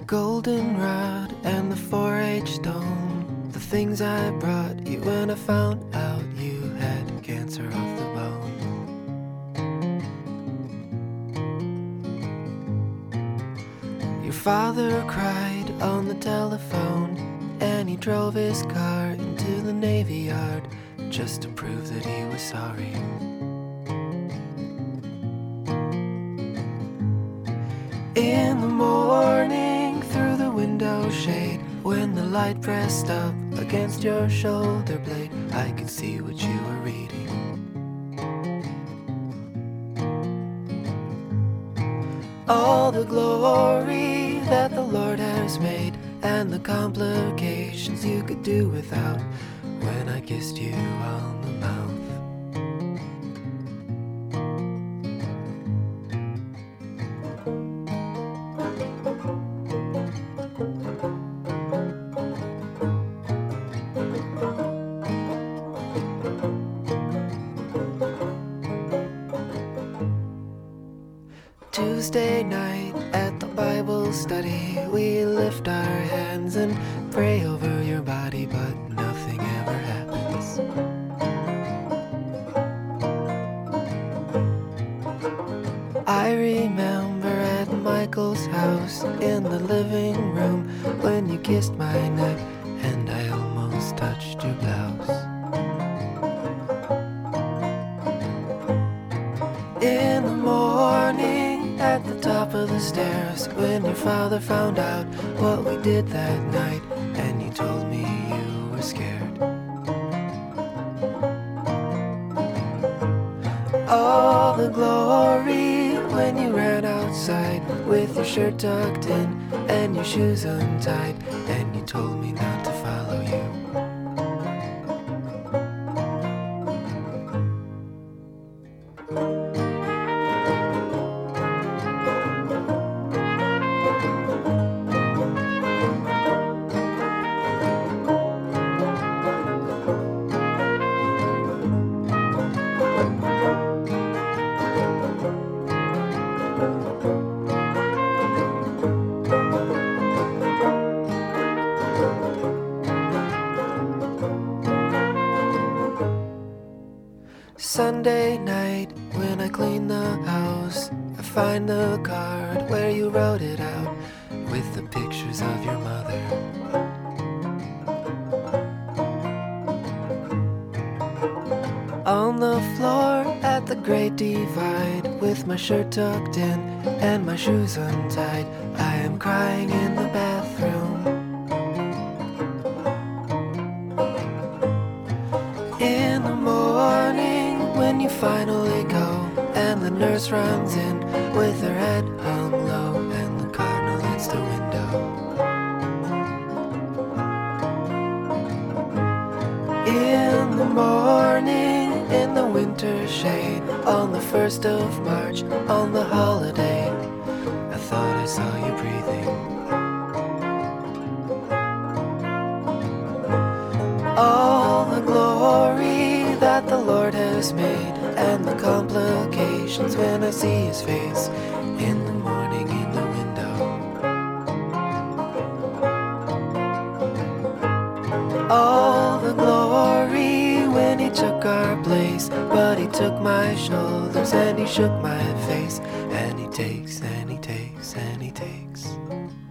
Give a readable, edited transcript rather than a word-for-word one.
goldenrod and the 4-H stone, the things I brought you when I found out you had cancer of the bone. Your father cried on the telephone, and he drove his car into the Navy Yard just to prove that he was sorry. In the morning, through the window shade, when the light pressed up against your shoulder blade, I could see what you were reading. All the glory that the Lord has made, and the complications you could do without, when I kissed you on the mouth. Tuesday night at the Bible study, we lift our hands and pray over your body, but nothing ever happens. I remember at Michael's house in the living room when you kissed my neck and I almost touched your blouse. In the morning at the top of the stairs, when your father found out what we did that night, and you told me you were scared. All the glory when you ran outside with your shirt tucked in and your shoes untied, and you told me not to follow you. Sunday night, when I clean the house, I find the card where you wrote it out with the pictures of your mother. On the floor at the Great Divide, with my shirt tucked in and my shoes untied, I am crying in the bathroom. In the morning, when you finally go, and the nurse runs in with her head hung low, and the cardinal hits the window. In the morning, in the winter shade, on the 1st of March, on the holiday, I thought I saw you breathing. All the glory that the Lord has made, and the complications when I see his face in the morning in the window. All the glory when he took our place, but he took my shoulders and he shook my face, and he takes and he takes and he takes.